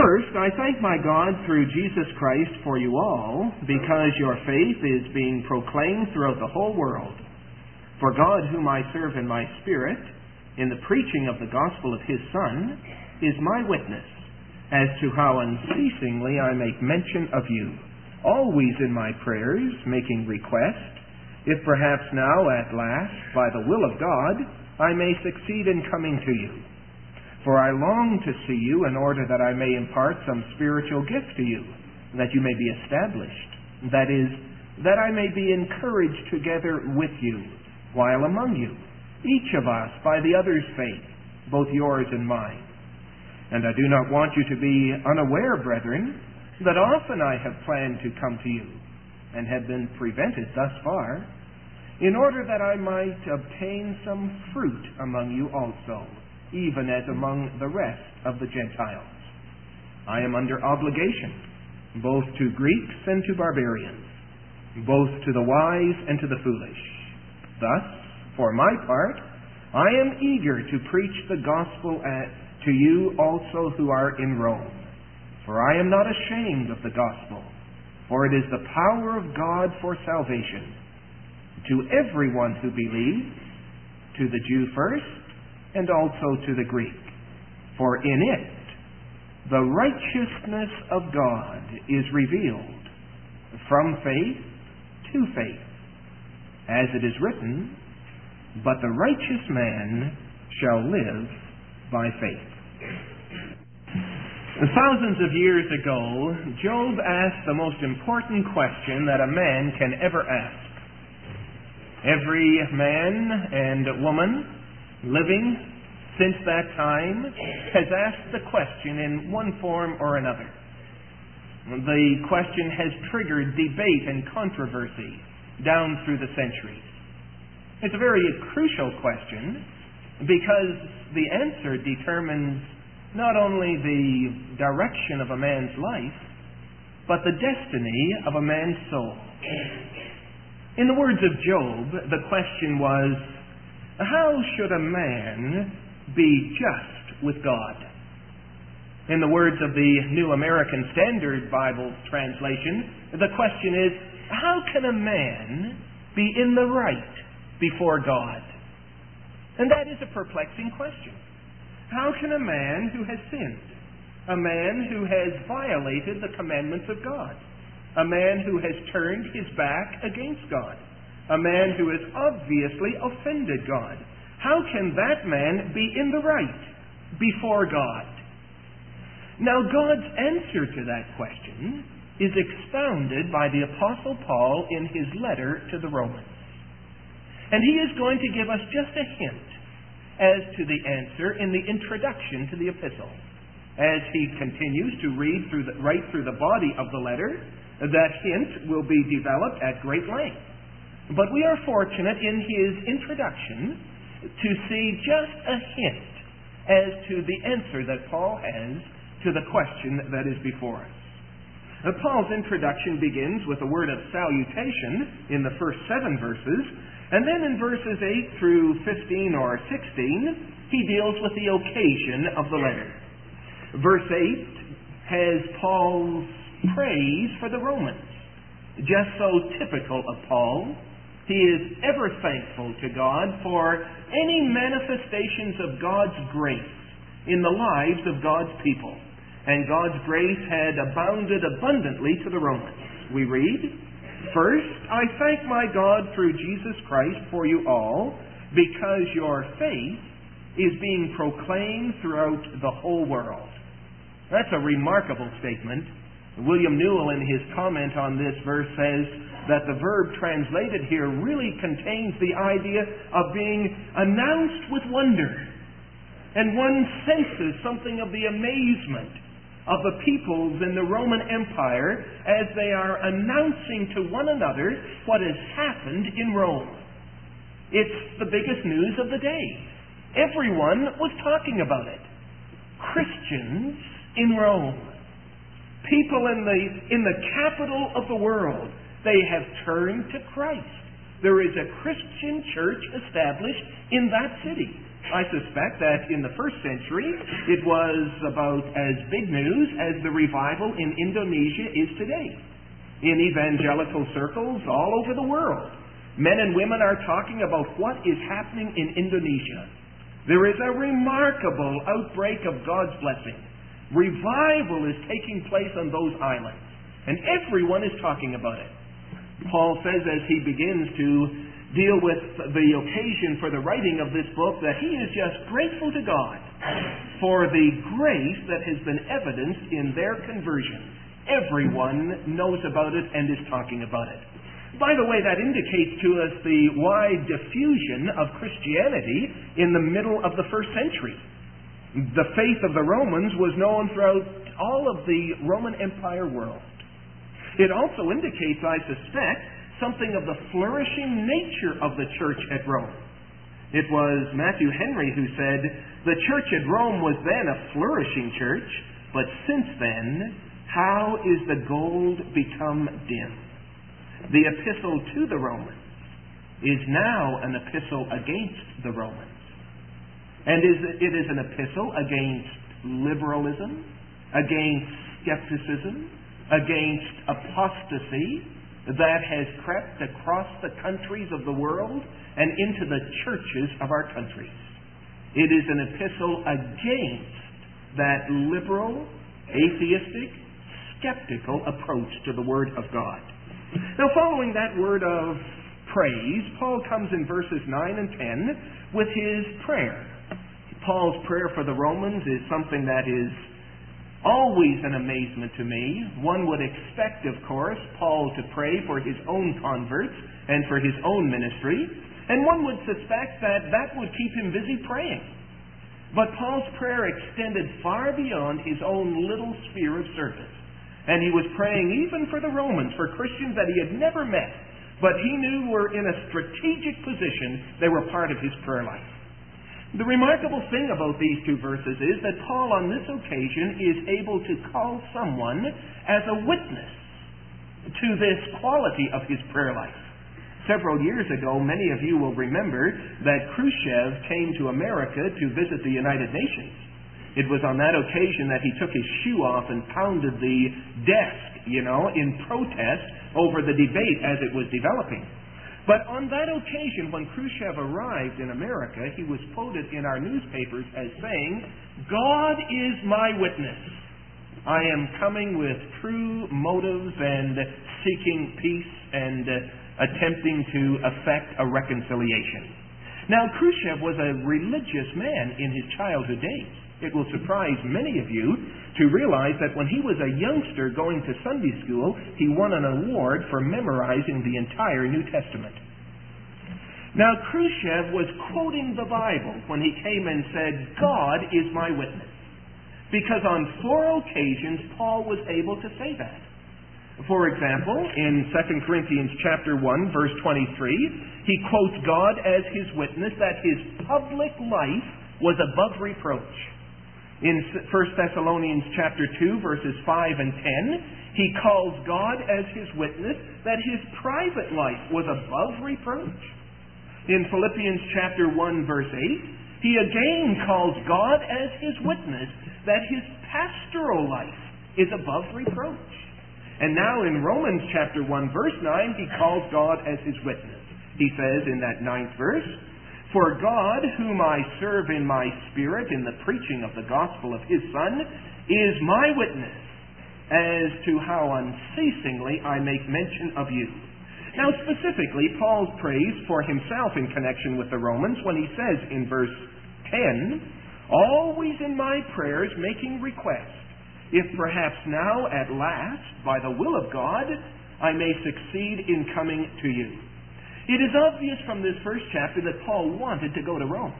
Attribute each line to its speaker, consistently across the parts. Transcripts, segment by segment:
Speaker 1: First, I thank my God through Jesus Christ for you all, because your faith is being proclaimed throughout the whole world. For God, whom I serve in my spirit, in the preaching of the gospel of his Son, is my witness, as to how unceasingly I make mention of you, always in my prayers, making request, if perhaps now at last, by the will of God, I may succeed in coming to you. For I long to see you in order that I may impart some spiritual gift to you, that you may be established. That is, that I may be encouraged together with you, while among you, each of us by the other's faith, both yours and mine. And I do not want you to be unaware, brethren, that often I have planned to come to you, and have been prevented thus far, in order that I might obtain some fruit among you also, even as among the rest of the Gentiles. I am under obligation, both to Greeks and to barbarians, both to the wise and to the foolish. Thus, for my part, I am eager to preach the gospel to you also who are in Rome. For I am not ashamed of the gospel, for it is the power of God for salvation, to everyone who believes, to the Jew first, and also to the Greek. For in it the righteousness of God is revealed, from faith to faith. As it is written, but the righteous man shall live by faith. Thousands of years ago, Job asked the most important question that a man can ever ask. Every man and woman living since that time has asked the question in one form or another. The question has triggered debate and controversy down through the centuries. It's a very crucial question because the answer determines not only the direction of a man's life, but the destiny of a man's soul. In the words of Job, the question was, how should a man be just with God? In the words of the New American Standard Bible translation, the question is, how can a man be in the right before God? And that is a perplexing question. How can a man who has sinned, a man who has violated the commandments of God, a man who has turned his back against God, a man who has obviously offended God, how can that man be in the right before God? Now, God's answer to that question is expounded by the Apostle Paul in his letter to the Romans. And he is going to give us just a hint as to the answer in the introduction to the epistle. As he continues to right through the body of the letter, that hint will be developed at great length. But we are fortunate in his introduction to see just a hint as to the answer that Paul has to the question that is before us. Paul's introduction begins with a word of salutation in the first 7 verses, and then in verses 8 through 15 or 16, he deals with the occasion of the letter. Verse 8 has Paul's praise for the Romans. Just so typical of Paul, he is ever thankful to God for any manifestations of God's grace in the lives of God's people. And God's grace had abounded abundantly to the Romans. We read, "First, I thank my God through Jesus Christ for you all, because your faith is being proclaimed throughout the whole world." That's a remarkable statement. William Newell, in his comment on this verse, says that the verb translated here really contains the idea of being announced with wonder. And one senses something of the amazement of the peoples in the Roman Empire as they are announcing to one another what has happened in Rome. It's the biggest news of the day. Everyone was talking about it. Christians in Rome. People in the capital of the world. They have turned to Christ. There is a Christian church established in that city. I suspect that in the first century, it was about as big news as the revival in Indonesia is today. In evangelical circles all over the world, men and women are talking about what is happening in Indonesia. There is a remarkable outbreak of God's blessing. Revival is taking place on those islands, and everyone is talking about it. Paul says as he begins to deal with the occasion for the writing of this book that he is just grateful to God for the grace that has been evidenced in their conversion. Everyone knows about it and is talking about it. By the way, that indicates to us the wide diffusion of Christianity in the middle of the first century. The faith of the Romans was known throughout all of the Roman Empire world. It also indicates, I suspect, something of the flourishing nature of the church at Rome. It was Matthew Henry who said, "The church at Rome was then a flourishing church, but since then, how is the gold become dim?" The epistle to the Romans is now an epistle against the Romans. And it is an epistle against liberalism, against skepticism, against apostasy that has crept across the countries of the world and into the churches of our countries. It is an epistle against that liberal, atheistic, skeptical approach to the Word of God. Now, following that word of praise, Paul comes in verses 9 and 10 with his prayer. Paul's prayer for the Romans is something that is always an amazement to me. One would expect, of course, Paul to pray for his own converts and for his own ministry, and one would suspect that that would keep him busy praying. But Paul's prayer extended far beyond his own little sphere of service, and he was praying even for the Romans, for Christians that he had never met, but he knew were in a strategic position. They were part of his prayer life. The remarkable thing about these two verses is that Paul on this occasion is able to call someone as a witness to this quality of his prayer life. Several years ago, many of you will remember that Khrushchev came to America to visit the United Nations. It was on that occasion that he took his shoe off and pounded the desk, in protest over the debate as it was developing. But on that occasion, when Khrushchev arrived in America, he was quoted in our newspapers as saying, "God is my witness. I am coming with true motives and seeking peace and attempting to effect a reconciliation." Now, Khrushchev was a religious man in his childhood days. It will surprise many of you to realize that when he was a youngster going to Sunday school, he won an award for memorizing the entire New Testament. Now, Khrushchev was quoting the Bible when he came and said, "God is my witness." Because on 4 occasions, Paul was able to say that. For example, in 2 Corinthians chapter 1, verse 23, he quotes God as his witness that his public life was above reproach. In 1 Thessalonians chapter 2, verses 5 and 10, he calls God as his witness that his private life was above reproach. In Philippians chapter 1, verse 8, he again calls God as his witness that his pastoral life is above reproach. And now in Romans chapter 1, verse 9, he calls God as his witness. He says in that 9th verse, "For God, whom I serve in my spirit in the preaching of the gospel of his Son, is my witness as to how unceasingly I make mention of you." Now specifically, Paul's praise for himself in connection with the Romans when he says in verse 10, "Always in my prayers making request, if perhaps now at last, by the will of God, I may succeed in coming to you." It is obvious from this first chapter that Paul wanted to go to Rome.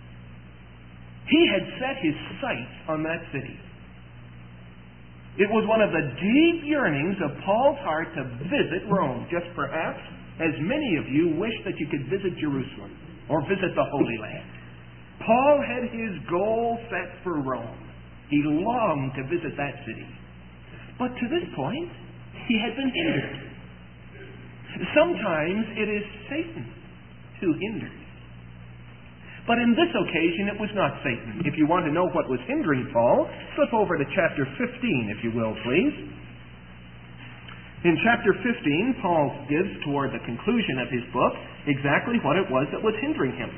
Speaker 1: He had set his sights on that city. It was one of the deep yearnings of Paul's heart to visit Rome, just perhaps as many of you wish that you could visit Jerusalem or visit the Holy Land. Paul had his goal set for Rome. He longed to visit that city. But to this point, he had been hindered. Sometimes it is Satan who hinders. But in this occasion, it was not Satan. If you want to know what was hindering Paul, flip over to chapter 15, if you will, please. In chapter 15, Paul gives, toward the conclusion of his book, exactly what it was that was hindering him.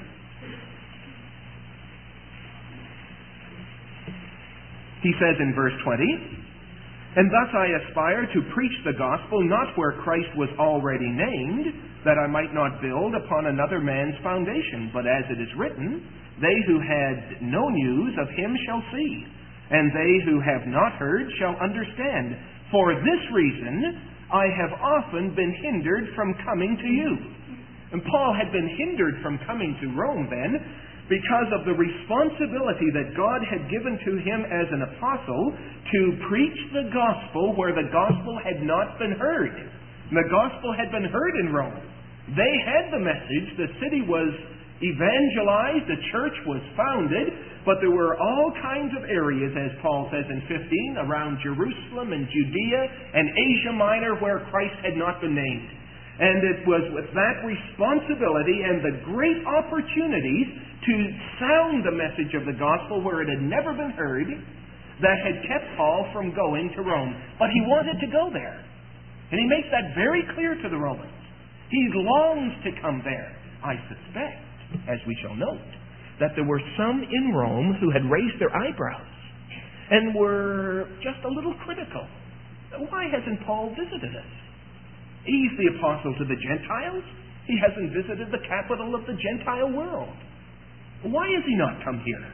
Speaker 1: He says in verse 20, "And thus I aspire to preach the gospel not where Christ was already named, that I might not build upon another man's foundation. But as it is written, they who had no news of him shall see, and they who have not heard shall understand. For this reason I have often been hindered from coming to you." And Paul had been hindered from coming to Rome then because of the responsibility that God had given to him as an apostle to preach the gospel where the gospel had not been heard. And the gospel had been heard in Rome. They had the message. The city was evangelized. The church was founded. But there were all kinds of areas, as Paul says in 15, around Jerusalem and Judea and Asia Minor where Christ had not been named. And it was with that responsibility and the great opportunities to sound the message of the gospel where it had never been heard that had kept Paul from going to Rome. But he wanted to go there. And he makes that very clear to the Romans. He longs to come there. I suspect, as we shall note, that there were some in Rome who had raised their eyebrows and were just a little critical. Why hasn't Paul visited us? He's the apostle to the Gentiles. He hasn't visited the capital of the Gentile world. Why has he not come here?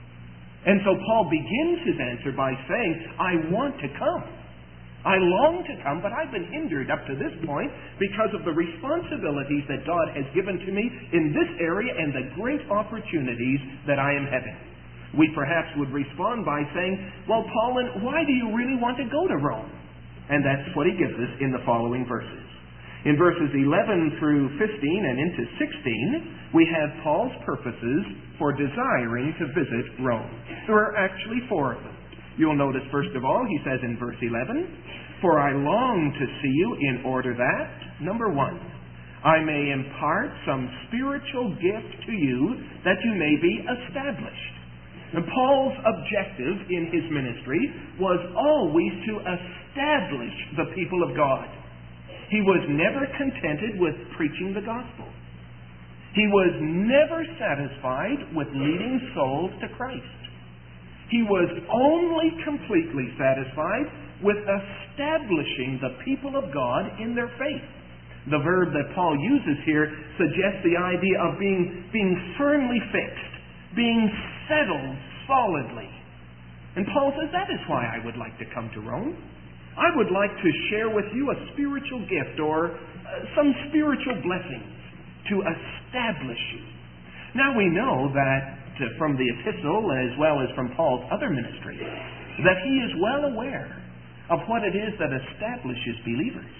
Speaker 1: And so Paul begins his answer by saying, I want to come. I long to come, but I've been hindered up to this point because of the responsibilities that God has given to me in this area and the great opportunities that I am having. We perhaps would respond by saying, well, Paul, why do you really want to go to Rome? And that's what he gives us in the following verses. In verses 11 through 15 and into 16, we have Paul's purposes for desiring to visit Rome. There are actually four of them. You'll notice, first of all, he says in verse 11, "For I long to see you in order that," number one, "I may impart some spiritual gift to you that you may be established." And Paul's objective in his ministry was always to establish the people of God. He was never contented with preaching the gospel. He was never satisfied with leading souls to Christ. He was only completely satisfied with establishing the people of God in their faith. The verb that Paul uses here suggests the idea of being firmly fixed, being settled solidly. And Paul says, that is why I would like to come to Rome. I would like to share with you a spiritual gift or some spiritual blessings to establish you. Now we know that from the epistle as well as from Paul's other ministry, that he is well aware of what it is that establishes believers.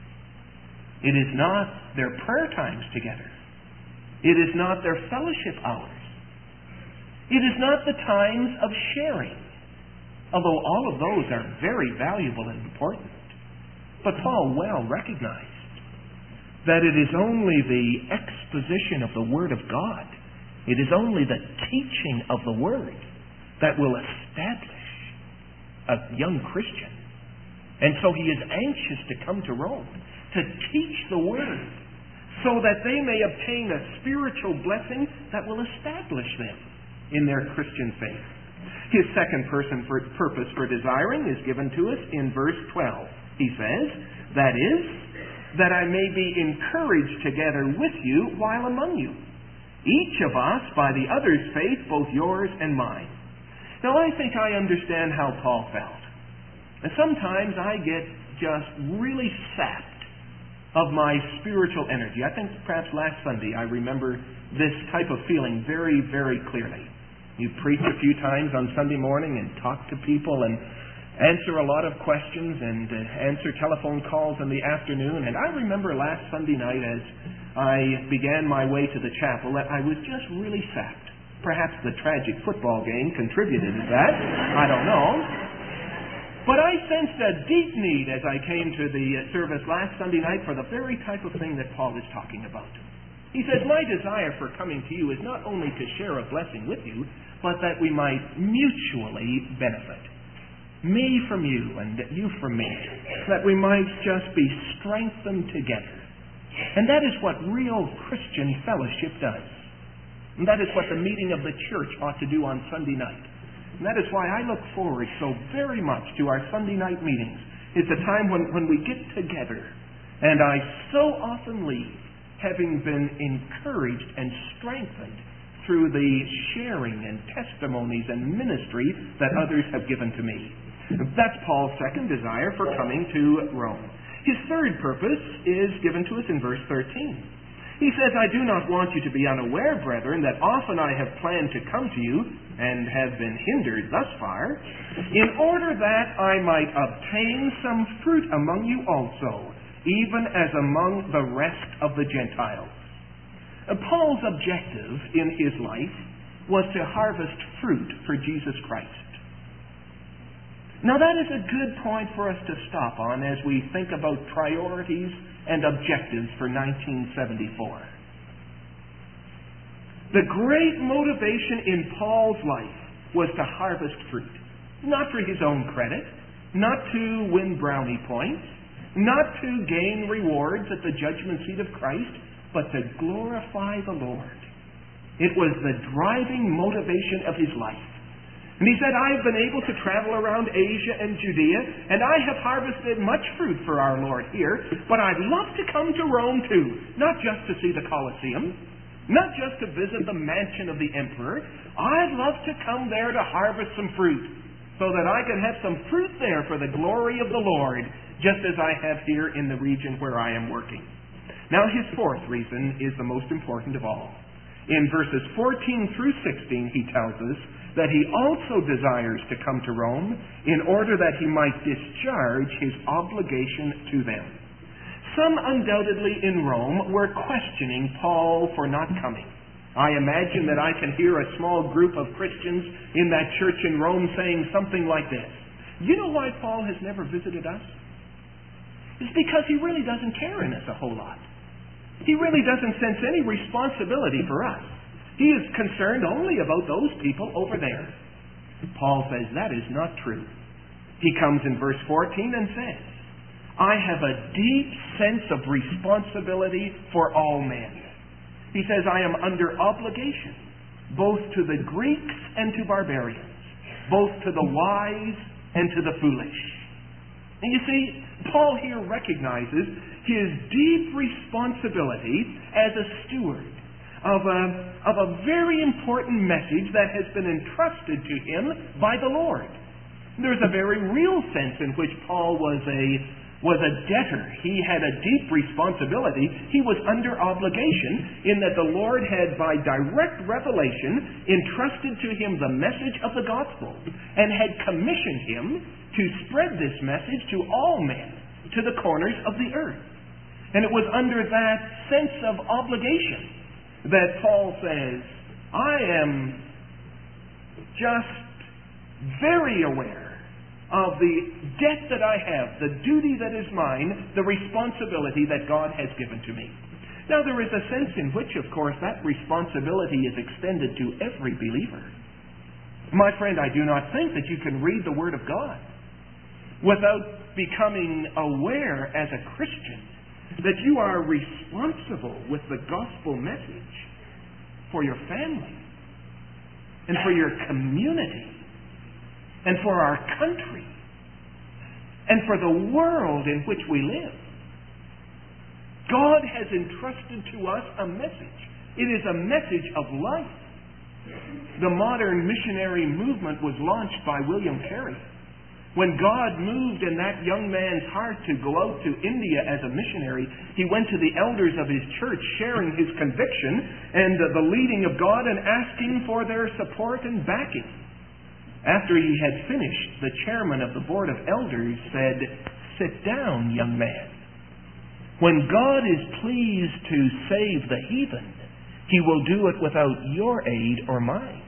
Speaker 1: It is not their prayer times together. It is not their fellowship hours. It is not the times of sharing, although all of those are very valuable and important. But Paul well recognized that it is only the exposition of the Word of God, it is only the teaching of the Word that will establish a young Christian. And so he is anxious to come to Rome to teach the Word so that they may obtain a spiritual blessing that will establish them in their Christian faith. His second purpose for desiring is given to us in verse 12. He says, that is, that I may be encouraged together with you while among you, each of us by the other's faith, both yours and mine. Now I think I understand how Paul felt. And sometimes I get just really sapped of my spiritual energy. I think perhaps last Sunday I remember this type of feeling very, very clearly. You preach a few times on Sunday morning and talk to people and answer a lot of questions and answer telephone calls in the afternoon. And I remember last Sunday night as I began my way to the chapel that I was just really sapped. Perhaps the tragic football game contributed to that. I don't know. But I sensed a deep need as I came to the service last Sunday night for the very type of thing that Paul is talking about. He says, my desire for coming to you is not only to share a blessing with you, but that we might mutually benefit. Me from you and you from me. That we might just be strengthened together. And that is what real Christian fellowship does. And that is what the meeting of the church ought to do on Sunday night. And that is why I look forward so very much to our Sunday night meetings. It's a time when we get together. And I so often leave having been encouraged and strengthened through the sharing and testimonies and ministry that others have given to me. That's Paul's second desire for coming to Rome. His third purpose is given to us in verse 13. He says, I do not want you to be unaware, brethren, that often I have planned to come to you, and have been hindered thus far, in order that I might obtain some fruit among you also, even as among the rest of the Gentiles. Paul's objective in his life was to harvest fruit for Jesus Christ. Now that is a good point for us to stop on as we think about priorities and objectives for 1974. The great motivation in Paul's life was to harvest fruit. Not for his own credit, not to win brownie points, not to gain rewards at the judgment seat of Christ, but to glorify the Lord. It was the driving motivation of his life. And he said, I have been able to travel around Asia and Judea, and I have harvested much fruit for our Lord here, but I'd love to come to Rome too, not just to see the Colosseum, not just to visit the mansion of the emperor. I'd love to come there to harvest some fruit, so that I can have some fruit there for the glory of the Lord, just as I have here in the region where I am working. Now his fourth reason is the most important of all. In verses 14 through 16 he tells us that he also desires to come to Rome in order that he might discharge his obligation to them. Some undoubtedly in Rome were questioning Paul for not coming. I imagine that I can hear a small group of Christians in that church in Rome saying something like this. You know why Paul has never visited us? It's because he really doesn't care in us a whole lot. He really doesn't sense any responsibility for us. He is concerned only about those people over there. Paul says that is not true. He comes in verse 14 and says, I have a deep sense of responsibility for all men. He says, I am under obligation, both to the Greeks and to barbarians, both to the wise and to the foolish. And you see, Paul here recognizes his deep responsibility as a steward of a very important message that has been entrusted to him by the Lord. There's a very real sense in which Paul was a debtor. He had a deep responsibility. He was under obligation in that the Lord had, by direct revelation, entrusted to him the message of the gospel and had commissioned him to spread this message to all men, to the corners of the earth. And it was under that sense of obligation that Paul says, I am just very aware of the debt that I have, the duty that is mine, the responsibility that God has given to me. Now, there is a sense in which, of course, that responsibility is extended to every believer. My friend, I do not think that you can read the Word of God without becoming aware as a Christian that you are responsible with the gospel message for your family and for your community and for our country and for the world in which we live. God has entrusted to us a message. It is a message of life. The modern missionary movement was launched by William Carey. When God moved in that young man's heart to go out to India as a missionary, he went to the elders of his church sharing his conviction and the leading of God and asking for their support and backing. After he had finished, the chairman of the board of elders said, "Sit down, young man. When God is pleased to save the heathen, He will do it without your aid or mine."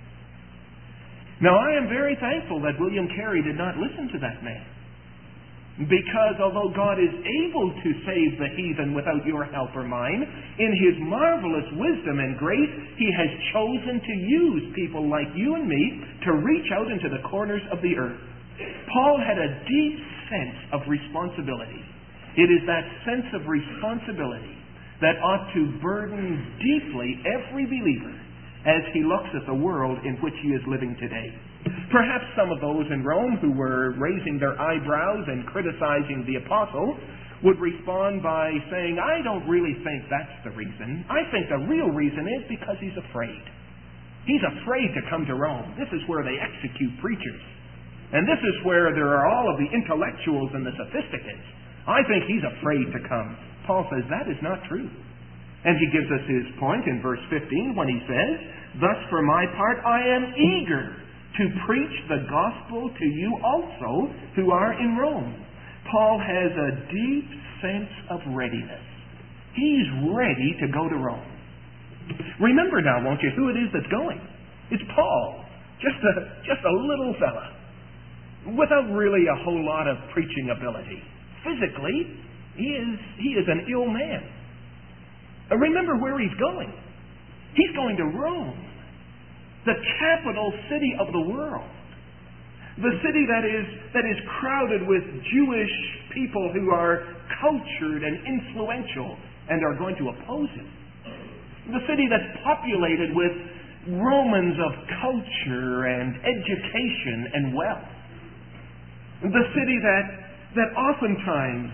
Speaker 1: Now, I am very thankful that William Carey did not listen to that man. Because although God is able to save the heathen without your help or mine, in His marvelous wisdom and grace, He has chosen to use people like you and me to reach out into the corners of the earth. Paul had a deep sense of responsibility. It is that sense of responsibility that ought to burden deeply every believer as he looks at the world in which he is living today. Perhaps some of those in Rome who were raising their eyebrows and criticizing the apostle would respond by saying, I don't really think that's the reason. I think the real reason is because he's afraid. He's afraid to come to Rome. This is where they execute preachers. And this is where there are all of the intellectuals and the sophisticates. I think he's afraid to come. Paul says that is not true. And he gives us his point in verse 15 when he says, Thus for my part I am eager to preach the gospel to you also who are in Rome. Paul has a deep sense of readiness. He's ready to go to Rome. Remember now, won't you, who it is that's going? It's Paul. Just a little fella. Without really a whole lot of preaching ability. Physically, he is an ill man. Remember where he's going. He's going to Rome, the capital city of the world. The city that is crowded with Jewish people who are cultured and influential and are going to oppose him. The city that's populated with Romans of culture and education and wealth. The city that oftentimes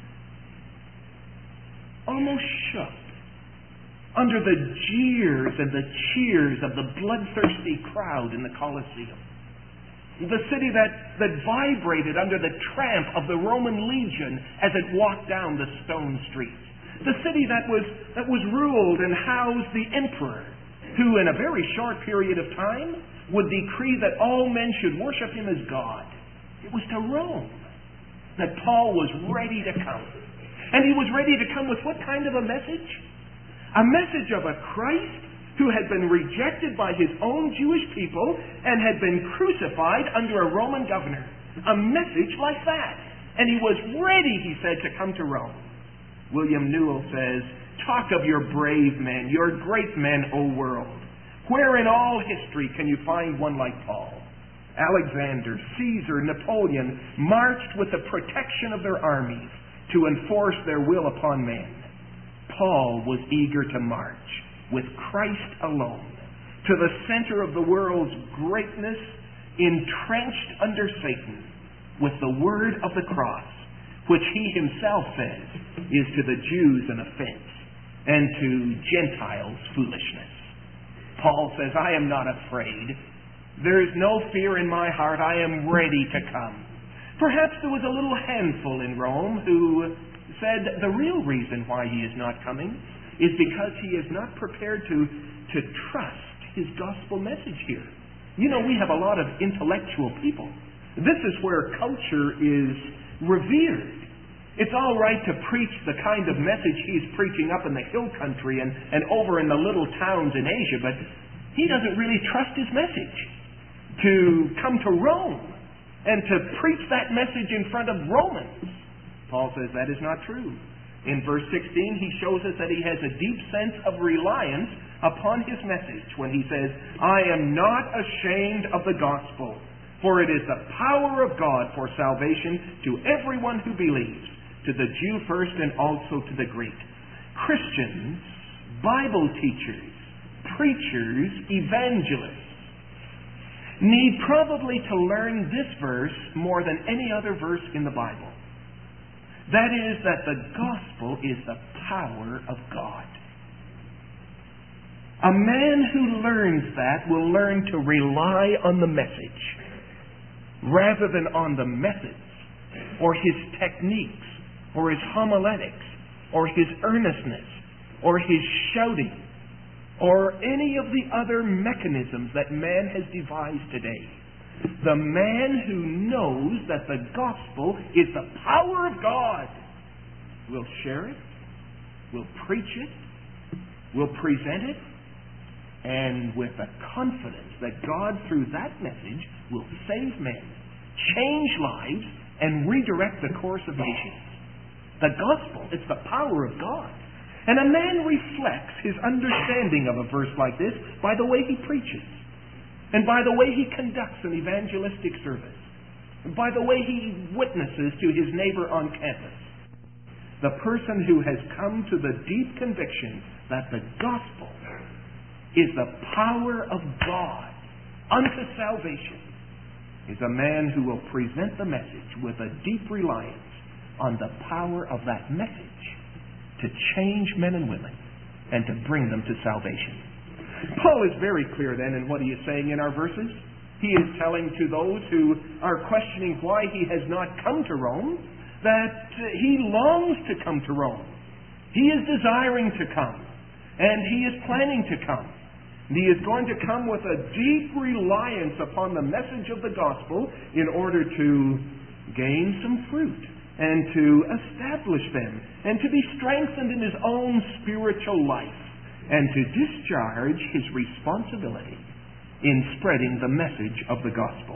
Speaker 1: almost shook under the jeers and the cheers of the bloodthirsty crowd in the Colosseum. The city that vibrated under the tramp of the Roman legion as it walked down the stone streets. The city that was ruled and housed the emperor, who in a very short period of time would decree that all men should worship him as God. It was to Rome that Paul was ready to come. And he was ready to come with what kind of a message? A message of a Christ who had been rejected by his own Jewish people and had been crucified under a Roman governor. A message like that. And he was ready, he said, to come to Rome. William Newell says, Talk of your brave men, your great men, O world. Where in all history can you find one like Paul? Alexander, Caesar, Napoleon marched with the protection of their armies to enforce their will upon men. Paul was eager to march with Christ alone to the center of the world's greatness, entrenched under Satan, with the word of the cross, which he himself says is to the Jews an offense and to Gentiles foolishness. Paul says, I am not afraid. There is no fear in my heart. I am ready to come. Perhaps there was a little handful in Rome who said the real reason why he is not coming is because he is not prepared to trust his gospel message here. You know, we have a lot of intellectual people. This is where culture is revered. It's all right to preach the kind of message he's preaching up in the hill country and over in the little towns in Asia, but he doesn't really trust his message to come to Rome and to preach that message in front of Romans. Paul says that is not true. In verse 16, he shows us that he has a deep sense of reliance upon his message when he says, I am not ashamed of the gospel, for it is the power of God for salvation to everyone who believes, to the Jew first and also to the Greek. Christians, Bible teachers, preachers, evangelists need probably to learn this verse more than any other verse in the Bible. That is, that the gospel is the power of God. A man who learns that will learn to rely on the message rather than on the methods or his techniques or his homiletics or his earnestness or his shouting or any of the other mechanisms that man has devised today. The man who knows that the gospel is the power of God will share it, will preach it, will present it, and with the confidence that God, through that message, will save men, change lives, and redirect the course of nations. The gospel, it's the power of God. And a man reflects his understanding of a verse like this by the way he preaches, and by the way he conducts an evangelistic service, and by the way he witnesses to his neighbor on campus. The person who has come to the deep conviction that the gospel is the power of God unto salvation is a man who will present the message with a deep reliance on the power of that message to change men and women and to bring them to salvation. Paul is very clear then in what he is saying in our verses. He is telling to those who are questioning why he has not come to Rome that he longs to come to Rome. He is desiring to come, and he is planning to come. He is going to come with a deep reliance upon the message of the gospel in order to gain some fruit and to establish them and to be strengthened in his own spiritual life and to discharge his responsibility in spreading the message of the gospel.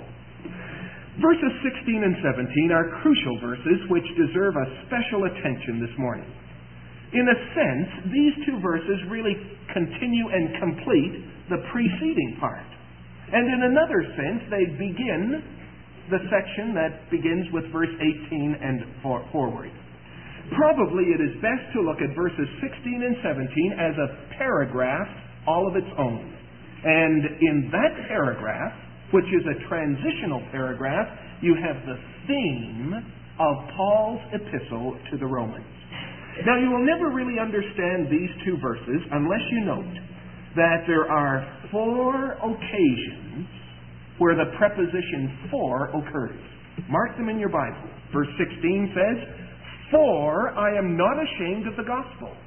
Speaker 1: Verses 16 and 17 are crucial verses which deserve a special attention this morning. In a sense, these two verses really continue and complete the preceding part. And in another sense, they begin the section that begins with verse 18 and forward. Probably it is best to look at verses 16 and 17 as a paragraph all of its own. And in that paragraph, which is a transitional paragraph, you have the theme of Paul's epistle to the Romans. Now, you will never really understand these two verses unless you note that there are 4 occasions where the preposition for occurs. Mark them in your Bible. Verse 16 says, "For I am not ashamed of the gospel.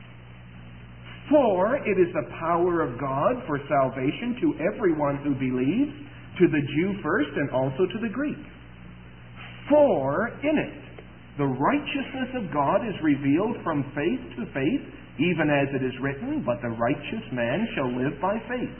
Speaker 1: For it is the power of God for salvation to everyone who believes, to the Jew first and also to the Greek. For in it the righteousness of God is revealed from faith to faith, even as it is written, but the righteous man shall live by faith.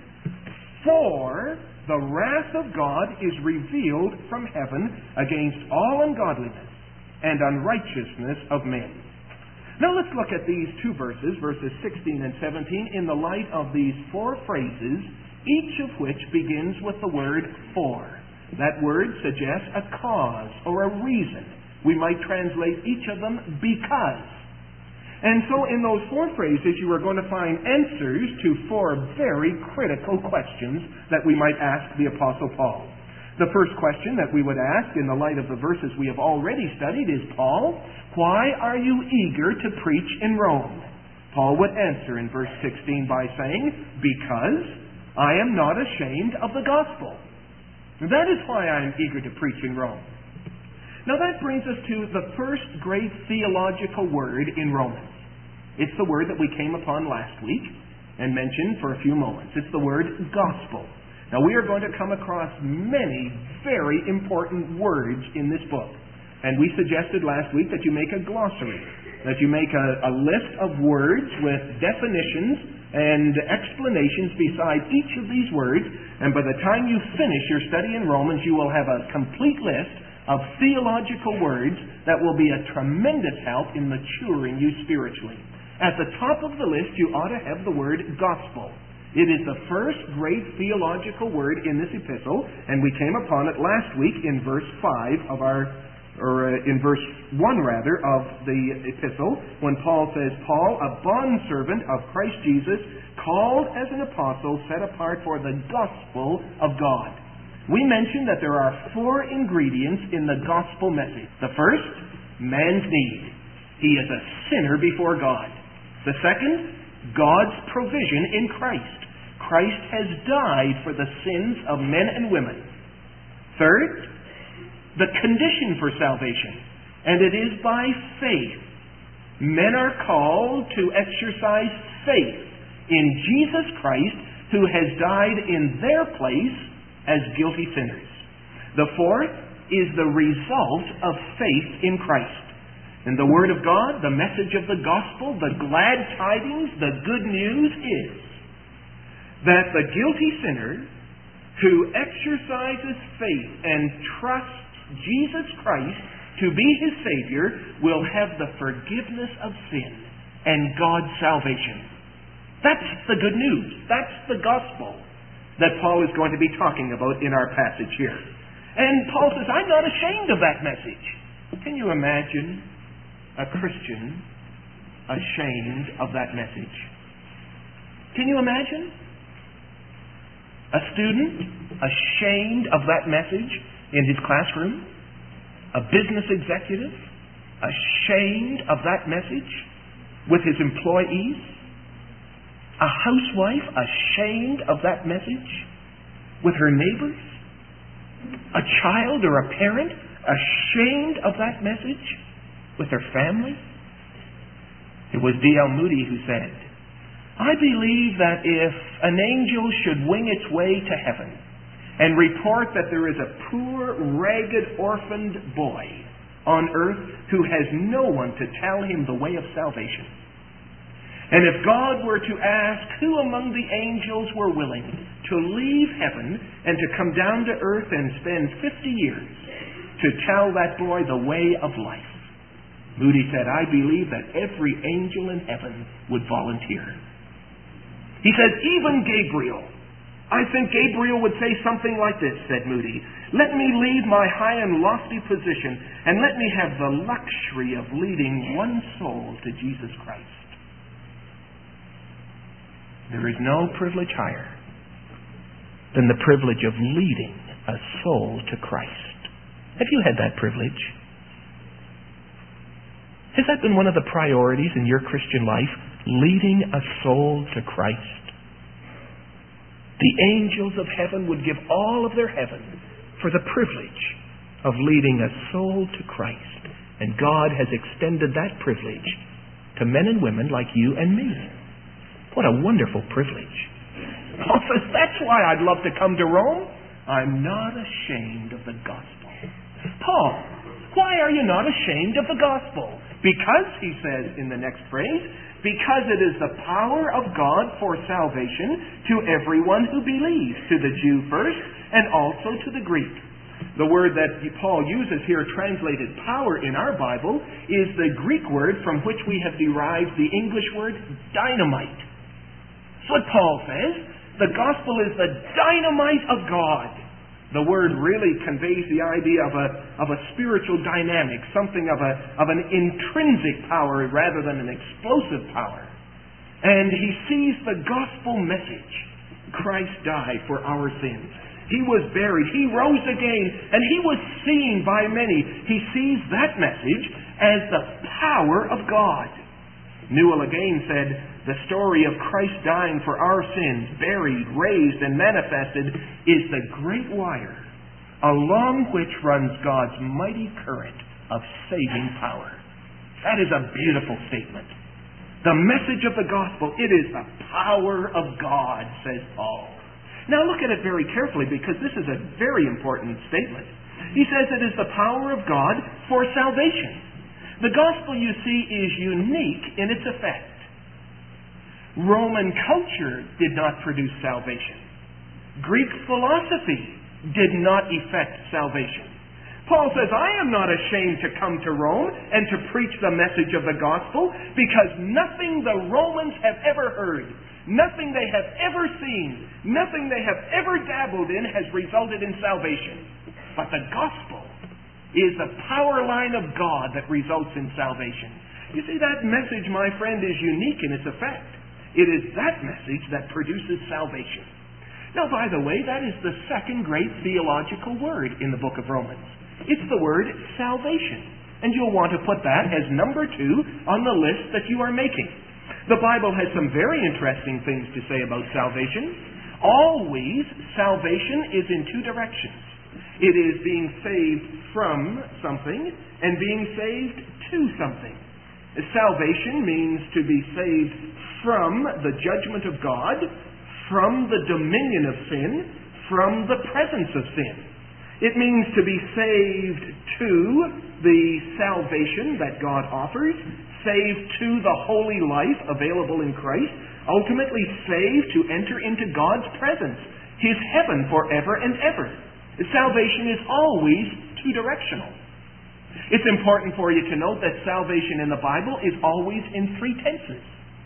Speaker 1: For the wrath of God is revealed from heaven against all ungodliness and unrighteousness of men." Now let's look at these two verses, verses 16 and 17, in the light of these 4 phrases, each of which begins with the word "for." That word suggests a cause or a reason. We might translate each of them "because." And so in those 4 phrases, you are going to find answers to 4 very critical questions that we might ask the Apostle Paul. The first question that we would ask in the light of the verses we have already studied is, "Paul, why are you eager to preach in Rome?" Paul would answer in verse 16 by saying, "Because I am not ashamed of the gospel." That is why I am eager to preach in Rome. Now that brings us to the first great theological word in Romans. It's the word that we came upon last week and mentioned for a few moments. It's the word gospel. Now we are going to come across many very important words in this book. And we suggested last week that you make a glossary, that you make a list of words with definitions and explanations beside each of these words. And by the time you finish your study in Romans, you will have a complete list of theological words that will be a tremendous help in maturing you spiritually. At the top of the list, you ought to have the word gospel. It is the first great theological word in this epistle, and we came upon it last week in verse 5 of in verse 1 rather of the epistle, when Paul says, "Paul, a bondservant of Christ Jesus, called as an apostle, set apart for the gospel of God." We mentioned that there are 4 ingredients in the gospel message. The first, man's need. He is a sinner before God. The second, God's provision in Christ. Christ has died for the sins of men and women. Third, the condition for salvation, and it is by faith. Men are called to exercise faith in Jesus Christ, who has died in their place as guilty sinners. The fourth is the result of faith in Christ. And the Word of God, the message of the gospel, the glad tidings, the good news is that the guilty sinner who exercises faith and trusts Jesus Christ to be his Savior will have the forgiveness of sin and God's salvation. That's the good news. That's the gospel that Paul is going to be talking about in our passage here. And Paul says, I'm not ashamed of that message. Can you imagine a Christian ashamed of that message? Can you imagine a student ashamed of that message in his classroom? A business executive ashamed of that message with his employees? A housewife ashamed of that message with her neighbors? A child or a parent ashamed of that message with their family? It was D.L. Moody who said, I believe that if an angel should wing its way to heaven and report that there is a poor, ragged, orphaned boy on earth who has no one to tell him the way of salvation, and if God were to ask who among the angels were willing to leave heaven and to come down to earth and spend 50 years to tell that boy the way of life, Moody said, I believe that every angel in heaven would volunteer. He says, even Gabriel. I think Gabriel would say something like this, said Moody. Let me leave my high and lofty position and let me have the luxury of leading one soul to Jesus Christ. There is no privilege higher than the privilege of leading a soul to Christ. Have you had that privilege? Has that been one of the priorities in your Christian life? Leading a soul to Christ? The angels of heaven would give all of their heaven for the privilege of leading a soul to Christ. And God has extended that privilege to men and women like you and me. What a wonderful privilege. Paul says, that's why I'd love to come to Rome. I'm not ashamed of the gospel. Paul, why are you not ashamed of the gospel? Because, he says in the next phrase, because it is the power of God for salvation to everyone who believes, to the Jew first and also to the Greek. The word that Paul uses here, translated power in our Bible, is the Greek word from which we have derived the English word dynamite. That's what Paul says. The gospel is the dynamite of God. The word really conveys the idea of a spiritual dynamic, something of an intrinsic power rather than an explosive power. And he sees the gospel message. Christ died for our sins. He was buried. He rose again. And he was seen by many. He sees that message as the power of God. Newell again said, the story of Christ dying for our sins, buried, raised, and manifested, is the great wire along which runs God's mighty current of saving power. That is a beautiful statement. The message of the gospel, it is the power of God, says Paul. Now look at it very carefully, because this is a very important statement. He says it is the power of God for salvation. The gospel, you see, is unique in its effect. Roman culture did not produce salvation. Greek philosophy did not effect salvation. Paul says, I am not ashamed to come to Rome and to preach the message of the gospel, because nothing the Romans have ever heard, nothing they have ever seen, nothing they have ever dabbled in has resulted in salvation. But the gospel is the power line of God that results in salvation. You see, that message, my friend, is unique in its effect. It is that message that produces salvation. Now, by the way, that is the second great theological word in the book of Romans. It's the word salvation. And you'll want to put that as number 2 on the list that you are making. The Bible has some very interesting things to say about salvation. Always, salvation is in 2 directions. It is being saved from something and being saved to something. Salvation means to be saved from the judgment of God, from the dominion of sin, from the presence of sin. It means to be saved to the salvation that God offers, saved to the holy life available in Christ, ultimately saved to enter into God's presence, His heaven forever and ever. Salvation is always two-directional. It's important for you to note that salvation in the Bible is always in three tenses.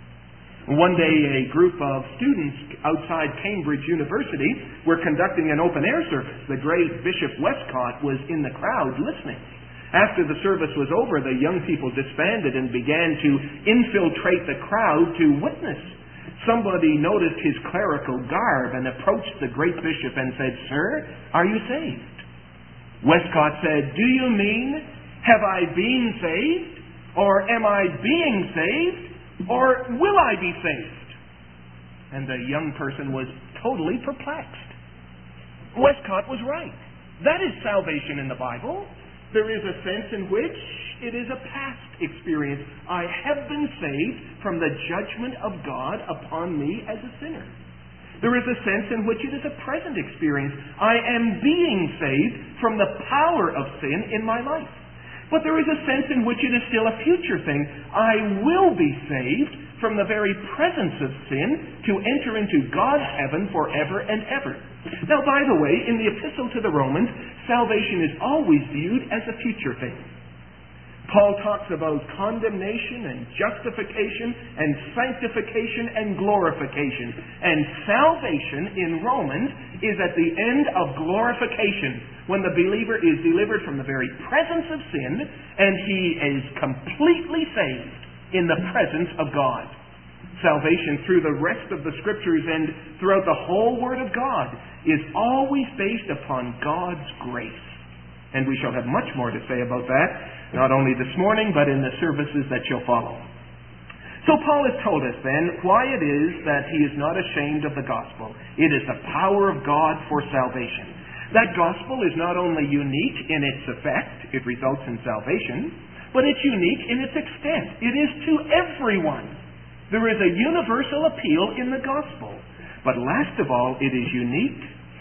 Speaker 1: One day, a group of students outside Cambridge University were conducting an open-air service. The great Bishop Westcott was in the crowd listening. After the service was over, the young people disbanded and began to infiltrate the crowd to witness. Somebody noticed his clerical garb and approached the great bishop and said, "Sir, are you saved?" Westcott said, "Do you mean, have I been saved? Or am I being saved? Or will I be saved?" And the young person was totally perplexed. Westcott was right. That is salvation in the Bible. There is a sense in which it is a past experience. I have been saved from the judgment of God upon me as a sinner. There is a sense in which it is a present experience. I am being saved from the power of sin in my life. But there is a sense in which it is still a future thing. I will be saved from the very presence of sin to enter into God's heaven forever and ever. Now, by the way, in the Epistle to the Romans, salvation is always viewed as a future thing. Paul talks about condemnation and justification and sanctification and glorification. And salvation in Romans is at the end of glorification, when the believer is delivered from the very presence of sin and he is completely saved in the presence of God. Salvation through the rest of the Scriptures and throughout the whole Word of God is always based upon God's grace. And we shall have much more to say about that, not only this morning, but in the services that shall follow. So Paul has told us then why it is that he is not ashamed of the gospel. It is the power of God for salvation. That gospel is not only unique in its effect, it results in salvation, but it's unique in its extent. It is to everyone. There is a universal appeal in the gospel. But last of all, it is unique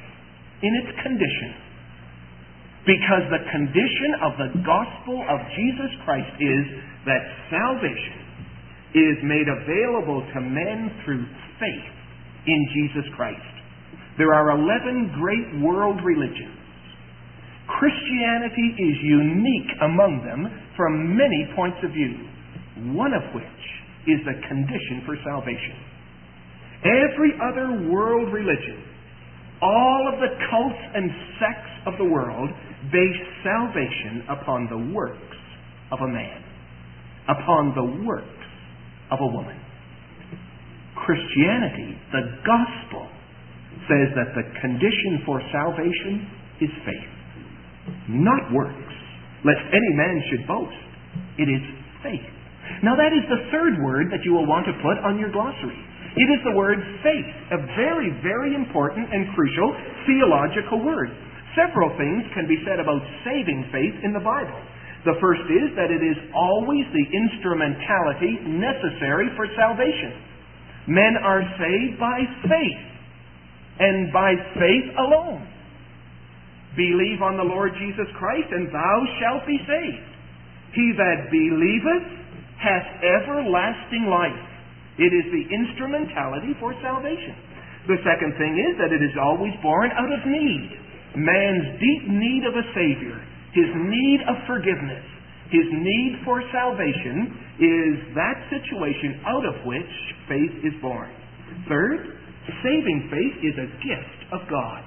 Speaker 1: in its condition. Because the condition of the gospel of Jesus Christ is that salvation is made available to men through faith in Jesus Christ. There are 11 great world religions. Christianity is unique among them from many points of view, one of which is the condition for salvation. Every other world religion, all of the cults and sects of the world, base salvation upon the works of a man, upon the works of a woman. Christianity, the gospel, says that the condition for salvation is faith, not works, lest any man should boast. It is faith. Now that is the third word that you will want to put on your glossary. It is the word faith, a very, very important and crucial theological word. Several things can be said about saving faith in the Bible. The first is that it is always the instrumentality necessary for salvation. Men are saved by faith, and by faith alone. Believe on the Lord Jesus Christ, and thou shalt be saved. He that believeth hath everlasting life. It is the instrumentality for salvation. The second thing is that it is always born out of need. Man's deep need of a Savior, his need of forgiveness, his need for salvation is that situation out of which faith is born. Third, saving faith is a gift of God.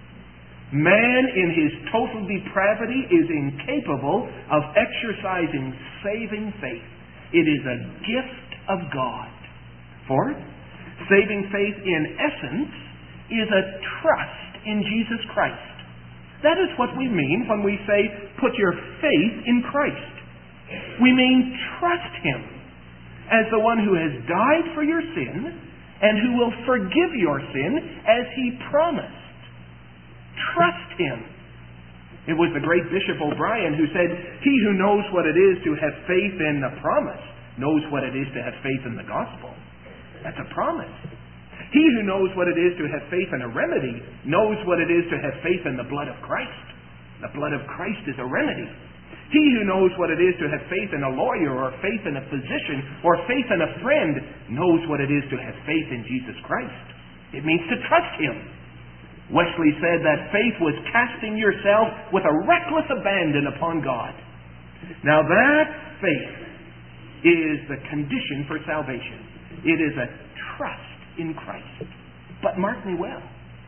Speaker 1: Man in his total depravity is incapable of exercising saving faith. It is a gift of God. Fourth, saving faith in essence is a trust in Jesus Christ. That is what we mean when we say, put your faith in Christ. We mean trust Him as the one who has died for your sin and who will forgive your sin as He promised. Trust Him. It was the great Bishop O'Brien who said, he who knows what it is to have faith in the promise knows what it is to have faith in the gospel. That's a promise. He who knows what it is to have faith in a remedy knows what it is to have faith in the blood of Christ. The blood of Christ is a remedy. He who knows what it is to have faith in a lawyer or faith in a physician or faith in a friend knows what it is to have faith in Jesus Christ. It means to trust Him. Wesley said that faith was casting yourself with a reckless abandon upon God. Now that faith is the condition for salvation. It is a trust in Christ. But mark me well,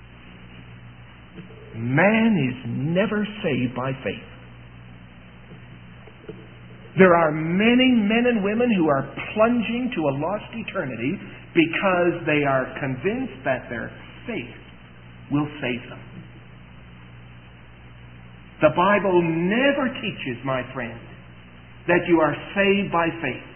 Speaker 1: man is never saved by faith. There are many men and women who are plunging to a lost eternity because they are convinced that their faith will save them. The Bible never teaches, my friend, that you are saved by faith.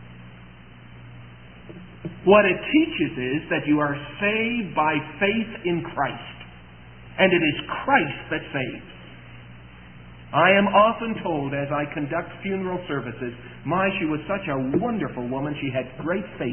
Speaker 1: What it teaches is that you are saved by faith in Christ. And it is Christ that saves. I am often told as I conduct funeral services, she was such a wonderful woman, she had great faith,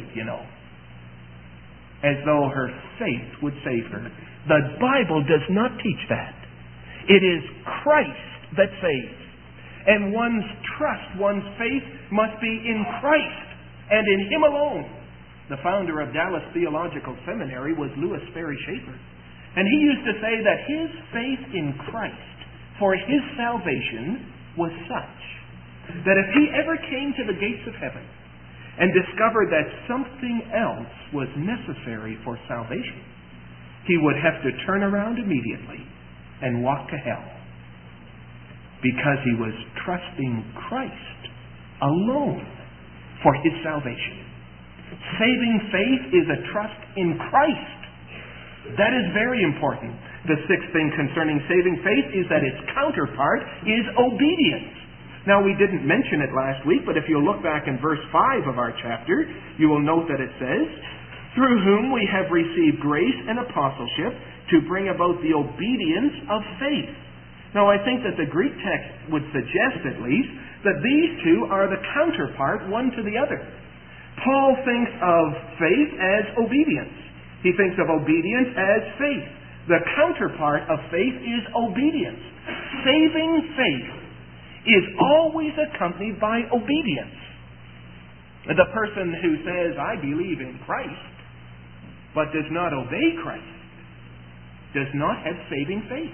Speaker 1: as though her faith would save her. The Bible does not teach that. It is Christ that saves. And one's trust, one's faith must be in Christ and in Him alone. The founder of Dallas Theological Seminary was Lewis Sperry Chafer. And he used to say that his faith in Christ for his salvation was such that if he ever came to the gates of heaven and discovered that something else was necessary for salvation, he would have to turn around immediately and walk to hell, because he was trusting Christ alone for his salvation. Saving faith is a trust in Christ. That is very important. The sixth thing concerning saving faith is that its counterpart is obedience. Now, we didn't mention it last week, but if you'll look back in verse 5 of our chapter, you will note that it says, "Through whom we have received grace and apostleship to bring about the obedience of faith." Now, I think that the Greek text would suggest, at least, that these two are the counterpart one to the other. Paul thinks of faith as obedience. He thinks of obedience as faith. The counterpart of faith is obedience. Saving faith is always accompanied by obedience. The person who says, "I believe in Christ," but does not obey Christ, does not have saving faith.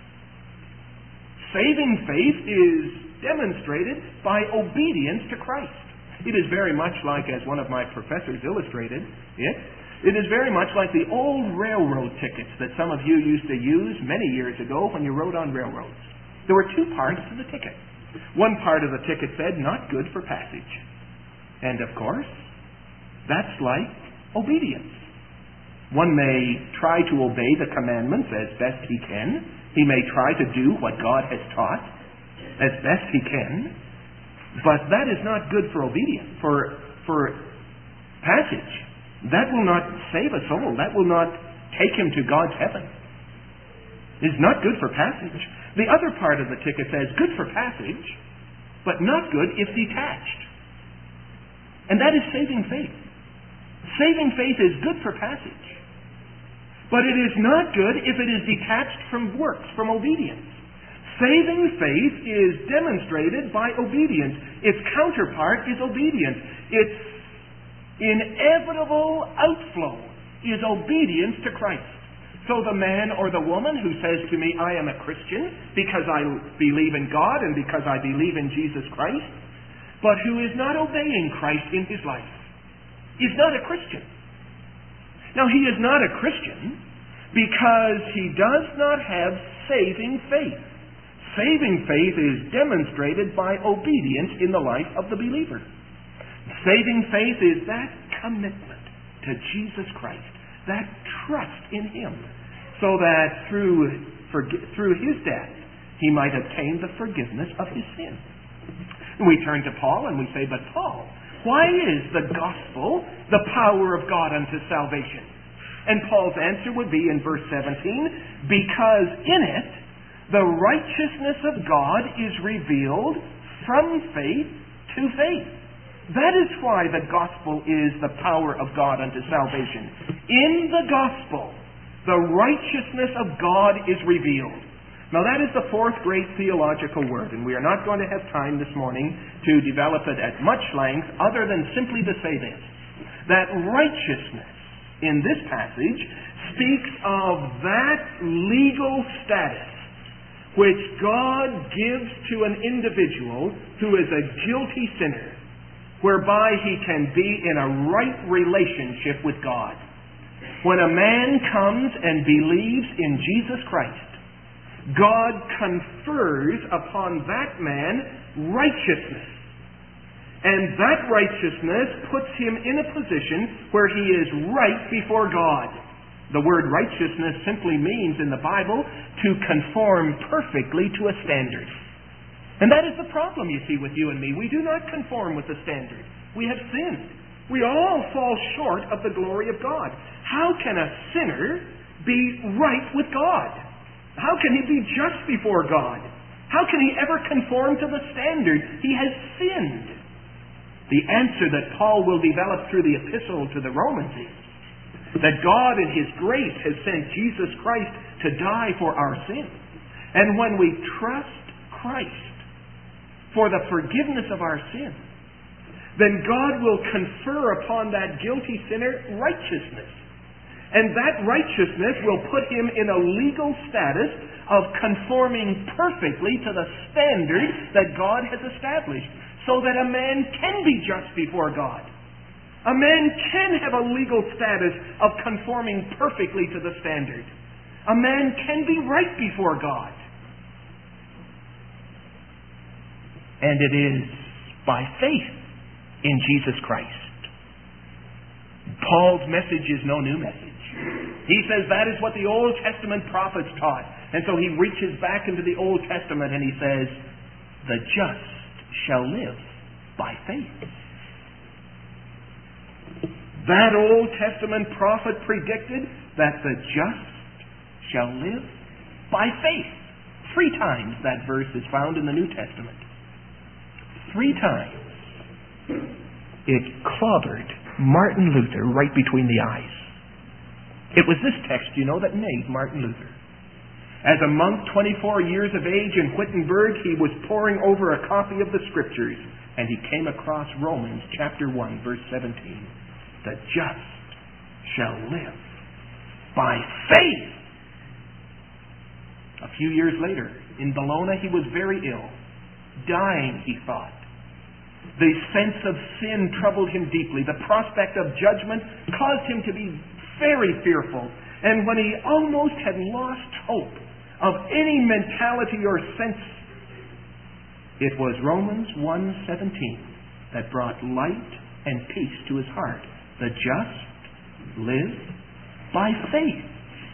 Speaker 1: Saving faith is demonstrated by obedience to Christ. It is very much like, as one of my professors illustrated it is very much like the old railroad tickets that some of you used to use many years ago when you rode on railroads. There were two parts to the ticket. One part of the ticket said, "Not good for passage." And of course, that's like obedience. One may try to obey the commandments as best he can. He may try to do what God has taught as best he can. But that is not good for obedience, for passage. That will not save a soul. That will not take him to God's heaven. It's not good for passage. The other part of the ticket says, "Good for passage, but not good if detached." And that is saving faith. Saving faith is good for passage, but it is not good if it is detached from works, from obedience. Saving faith is demonstrated by obedience. Its counterpart is obedience. Its inevitable outflow is obedience to Christ. So the man or the woman who says to me, "I am a Christian because I believe in God and because I believe in Jesus Christ," but who is not obeying Christ in his life, is not a Christian. Now, he is not a Christian because he does not have saving faith. Saving faith is demonstrated by obedience in the life of the believer. Saving faith is that commitment to Jesus Christ, that trust in Him, so that through His death he might obtain the forgiveness of his sins. And we turn to Paul and we say, "But Paul, why is the gospel the power of God unto salvation?" And Paul's answer would be in verse 17, "Because in it the righteousness of God is revealed from faith to faith." That is why the gospel is the power of God unto salvation. In the gospel, the righteousness of God is revealed. Now that is the fourth great theological word, and we are not going to have time this morning to develop it at much length, other than simply to say this, that righteousness in this passage speaks of that legal status which God gives to an individual who is a guilty sinner, whereby he can be in a right relationship with God. When a man comes and believes in Jesus Christ, God confers upon that man righteousness. And that righteousness puts him in a position where he is right before God. The word righteousness simply means in the Bible to conform perfectly to a standard. And that is the problem, you see, with you and me. We do not conform with the standard. We have sinned. We all fall short of the glory of God. How can a sinner be right with God? How can he be just before God? How can he ever conform to the standard? He has sinned. The answer that Paul will develop through the epistle to the Romans is that God in His grace has sent Jesus Christ to die for our sins. And when we trust Christ for the forgiveness of our sins, then God will confer upon that guilty sinner righteousness. And that righteousness will put him in a legal status of conforming perfectly to the standard that God has established, so that a man can be just before God. A man can have a legal status of conforming perfectly to the standard. A man can be right before God. And it is by faith in Jesus Christ. Paul's message is no new message. He says that is what the Old Testament prophets taught. And so he reaches back into the Old Testament and he says, the just shall live by faith. That Old Testament prophet predicted that the just shall live by faith. 3 times that verse is found in the New Testament. 3 times it clobbered Martin Luther right between the eyes. It was this text, you know, that made Martin Luther. As a monk, 24 years of age in Wittenberg, he was poring over a copy of the Scriptures, and he came across Romans chapter 1, verse 17. The just shall live by faith. A few years later, in Bologna, he was very ill. Dying, he thought. The sense of sin troubled him deeply. The prospect of judgment caused him to be very fearful. And when he almost had lost hope of any mentality or sense, it was Romans 1:17 that brought light and peace to his heart. The just live by faith.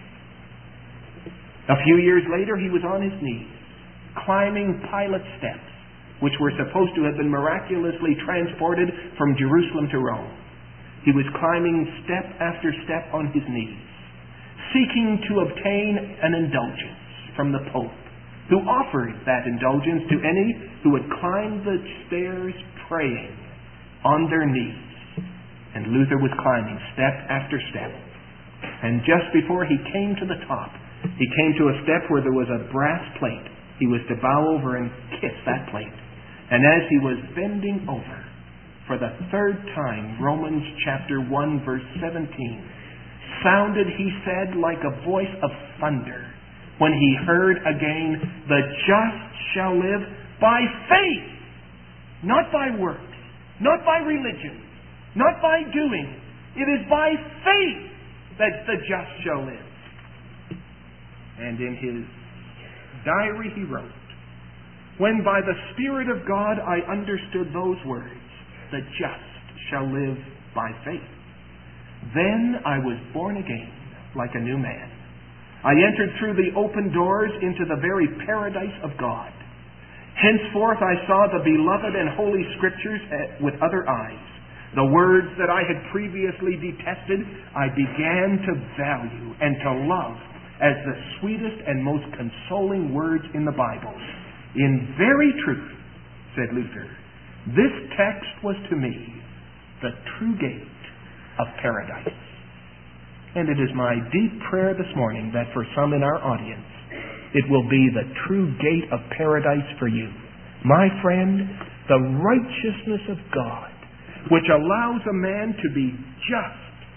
Speaker 1: A few years later, he was on his knees, climbing Pilate's steps, which were supposed to have been miraculously transported from Jerusalem to Rome. He was climbing step after step on his knees, seeking to obtain an indulgence from the Pope, who offered that indulgence to any who would climb the stairs praying on their knees. And Luther was climbing step after step. And just before he came to the top, he came to a step where there was a brass plate. He was to bow over and kiss that plate. And as he was bending over, for the 3rd time, Romans chapter 1, verse 17, sounded, he said, like a voice of thunder, when he heard again, the just shall live by faith, not by works, not by religion, not by doing. It is by faith that the just shall live. And in his diary he wrote, when by the Spirit of God I understood those words, the just shall live by faith, then I was born again like a new man. I entered through the open doors into the very paradise of God. Henceforth I saw the beloved and holy Scriptures with other eyes. The words that I had previously detested, I began to value and to love as the sweetest and most consoling words in the Bible. In very truth, said Luther, this text was to me the true gate of paradise. And it is my deep prayer this morning that for some in our audience, it will be the true gate of paradise for you. My friend, the righteousness of God, which allows a man to be just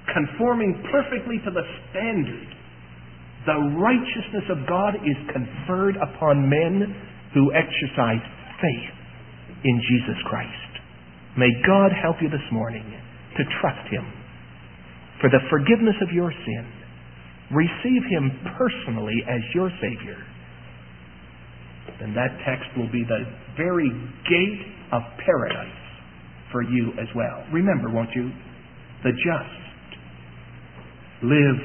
Speaker 1: conforming perfectly to the standard. The righteousness of God is conferred upon men who exercise faith in Jesus Christ. May God help you this morning to trust Him for the forgiveness of your sin. Receive Him personally as your Savior. And that text will be the very gate of paradise for you as well. Remember, won't you? The just live